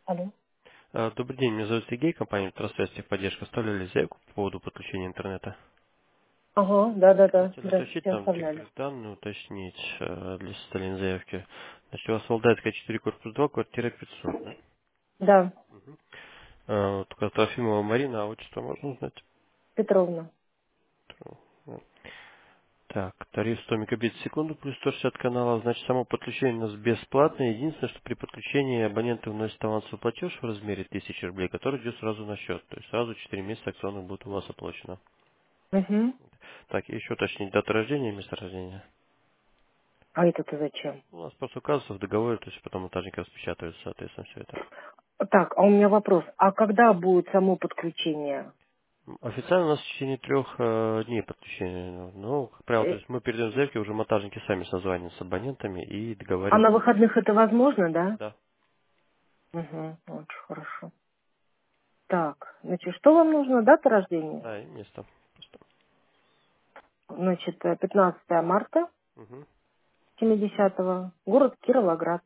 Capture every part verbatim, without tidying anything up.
Алло. А, Добрый день, меня зовут Сергей, компания «Трансвязь Техподдержка». Оставляли заявку по поводу подключения интернета. Ага, да-да-да. Хотел уточнить, Здравствуйте, там оставляли. некоторые данные уточнить э, для составления заявки. Значит, у вас Валдайская четыре, корпус два, квартира пятьсот, да? Да, Мгм. А, Только Трофимова Марина, а отчество можно узнать? Петровна. Ну, Так, тариф сто мегабит в секунду плюс сто шестьдесят каналов. Значит, само подключение у нас бесплатное. Единственное, что при подключении абоненты вносят авансовый платеж в размере тысячи рублей, который идет сразу на счет. То есть сразу четыре месяца акционных будет у вас оплачено. Угу. Так, и еще уточнить дату рождения и место рождения. А это-то зачем? У нас просто указывается в договоре, то есть потом монтажник распечатывает, соответственно, все это. Так, а у меня вопрос. А когда будет само подключение? М, Официально у нас в течение трех э, дней подключения. Ну, как правило, то Э, есть мы передаем заявки, уже монтажники сами созваниваются с абонентами и А на договариваются. выходных это возможно, да? Да. Угу, очень хорошо. Так, значит, что вам нужно? Дата рождения? Да, и место. Просто. Значит, э, пятнадцатое марта Мгм. семидесятого, город Кировоград.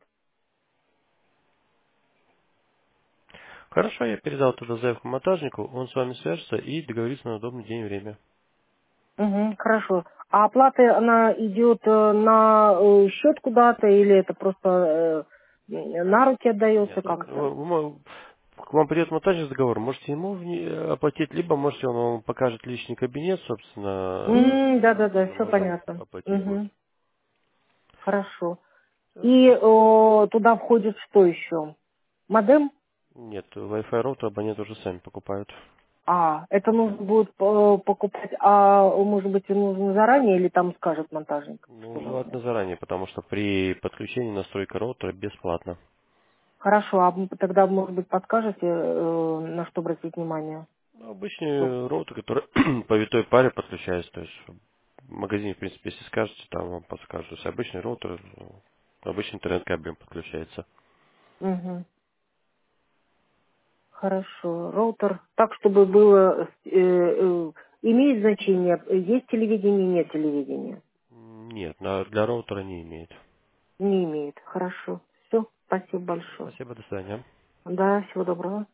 Хорошо, я передал туда заявку монтажнику, он с вами свяжется и договорится на удобный день и время. Угу, хорошо. А оплата, она идет э, на э, счет куда-то или это просто э, на руки отдается Нет, как-то? вы- вы мо- к вам придет монтажник с договором, можете ему вне- оплатить, либо можете он вам покажет личный кабинет, собственно, М, Да-да-да, где все можно понятно. оплатить будет. Угу, хорошо. Всё. И э, туда входит что еще? Модем? Нет, Wi-Fi роутер абоненты уже сами покупают. А, это нужно будет э, покупать, а может быть и нужно заранее или там скажет монтажник, Ну, что нужно? желательно заранее, потому что при подключении настройка роутера бесплатно. Хорошо, а м, тогда, может быть, подскажете, э, на что обратить внимание? Ну, Что? обычный роутер, который по витой паре подключается, то есть в магазине, в принципе, если скажете, там вам подскажут. То есть обычный роутер, ну, обычный интернет-кабелем подключается. Угу. Хорошо. Роутер так, чтобы было, э, э, имеет значение, есть телевидение, нет телевидения? М, Нет, на- для роутера не имеет. Не имеет. Хорошо. Все. Спасибо Всё, большое. спасибо, до свидания. Да, всего доброго.